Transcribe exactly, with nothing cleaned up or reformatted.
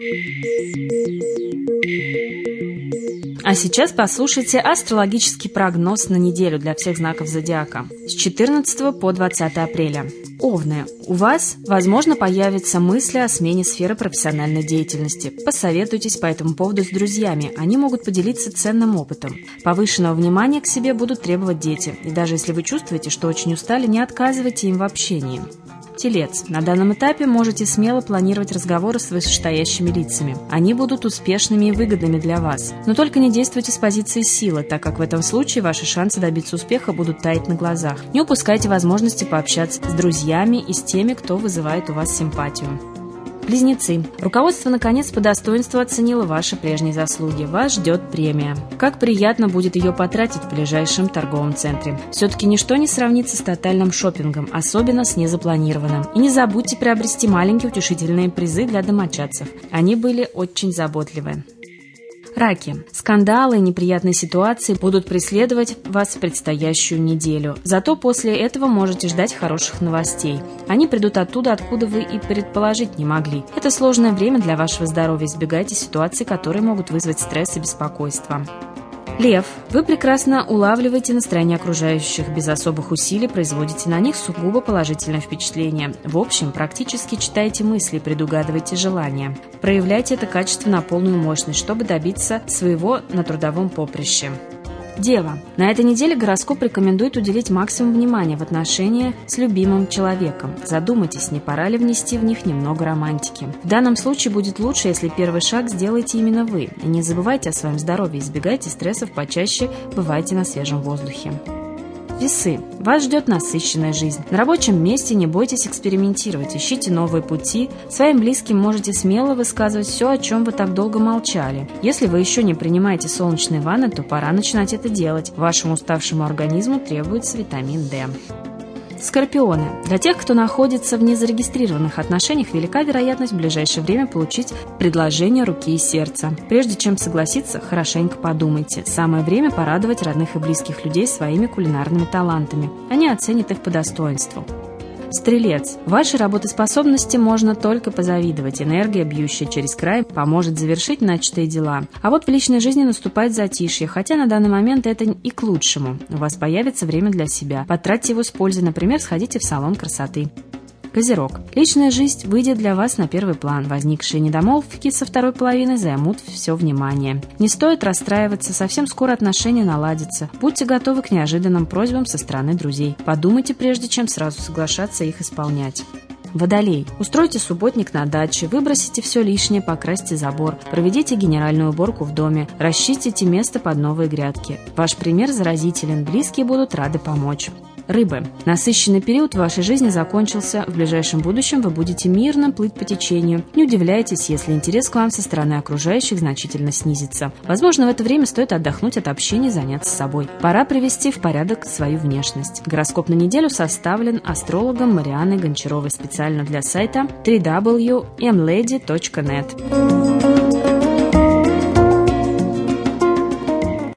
А сейчас послушайте астрологический прогноз на неделю для всех знаков зодиака с четырнадцатого по двадцатое апреля. Овны. У вас, возможно, появятся мысли о смене сферы профессиональной деятельности. Посоветуйтесь по этому поводу с друзьями, они могут поделиться ценным опытом. Повышенного внимания к себе будут требовать дети, и даже если вы чувствуете, что очень устали, не отказывайте им в общении. Телец. На данном этапе можете смело планировать разговоры с вышестоящими лицами. Они будут успешными и выгодными для вас. Но только не действуйте с позиции силы, так как в этом случае ваши шансы добиться успеха будут таять на глазах. Не упускайте возможности пообщаться с друзьями и с теми, кто вызывает у вас симпатию. Близнецы. Руководство, наконец, по достоинству оценило ваши прежние заслуги. Вас ждет премия. Как приятно будет ее потратить в ближайшем торговом центре. Все-таки ничто не сравнится с тотальным шопингом, особенно с незапланированным. И не забудьте приобрести маленькие утешительные призы для домочадцев. Они были очень заботливы. Раки. Скандалы и неприятные ситуации будут преследовать вас в предстоящую неделю. Зато после этого можете ждать хороших новостей. Они придут оттуда, откуда вы и предположить не могли. Это сложное время для вашего здоровья. Избегайте ситуаций, которые могут вызвать стресс и беспокойство. Лев. Вы прекрасно улавливаете настроение окружающих, без особых усилий производите на них сугубо положительное впечатление. В общем, практически читаете мысли, предугадываете желания. Проявляйте это качество на полную мощность, чтобы добиться своего на трудовом поприще. Дева. На этой неделе гороскоп рекомендует уделить максимум внимания в отношениях с любимым человеком. Задумайтесь, не пора ли внести в них немного романтики. В данном случае будет лучше, если первый шаг сделаете именно вы. И не забывайте о своем здоровье, избегайте стрессов, почаще бывайте на свежем воздухе. Весы. Вас ждет насыщенная жизнь. На рабочем месте не бойтесь экспериментировать, ищите новые пути. Своим близким можете смело высказывать все, о чем вы так долго молчали. Если вы еще не принимаете солнечные ванны, то пора начинать это делать. Вашему уставшему организму требуется витамин Д. Скорпионы. Для тех, кто находится в незарегистрированных отношениях, велика вероятность в ближайшее время получить предложение руки и сердца. Прежде чем согласиться, хорошенько подумайте. Самое время порадовать родных и близких людей своими кулинарными талантами. Они оценят их по достоинству. Стрелец. Вашей работоспособности можно только позавидовать. Энергия, бьющая через край, поможет завершить начатые дела. А вот в личной жизни наступает затишье, хотя на данный момент это и к лучшему. У вас появится время для себя. Потратьте его с пользой, например, сходите в салон красоты. Козерог. Личная жизнь выйдет для вас на первый план. Возникшие недомолвки со второй половины займут все внимание. Не стоит расстраиваться, совсем скоро отношения наладятся. Будьте готовы к неожиданным просьбам со стороны друзей. Подумайте, прежде чем сразу соглашаться их исполнять. Водолей. Устройте субботник на даче, выбросите все лишнее, покрасьте забор, проведите генеральную уборку в доме, расчистите место под новые грядки. Ваш пример заразителен, близкие будут рады помочь. Рыбы. Насыщенный период в вашей жизни закончился. В ближайшем будущем вы будете мирно плыть по течению. Не удивляйтесь, если интерес к вам со стороны окружающих значительно снизится. Возможно, в это время стоит отдохнуть от общения и заняться собой. Пора привести в порядок свою внешность. Гороскоп на неделю составлен астрологом Марианной Гончаровой специально для сайта дабл ю дабл ю дабл ю точка эм леди точка нет.